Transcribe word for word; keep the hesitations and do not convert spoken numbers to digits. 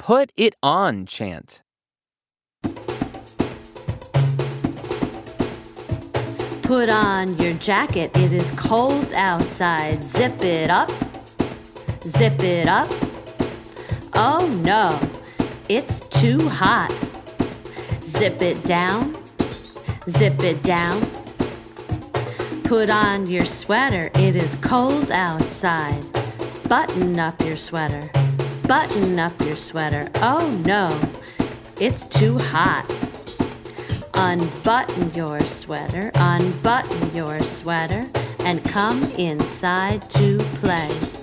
Put it on chant. Put on your jacket, it is cold outside. Zip it up, zip it up. Oh no, it's too hot. Zip it down, zip it down. Put on your sweater, it is cold outside. Button up your sweater, button up your sweater. Oh no, it's too hot. Unbutton your sweater, unbutton your sweater, and come inside to play.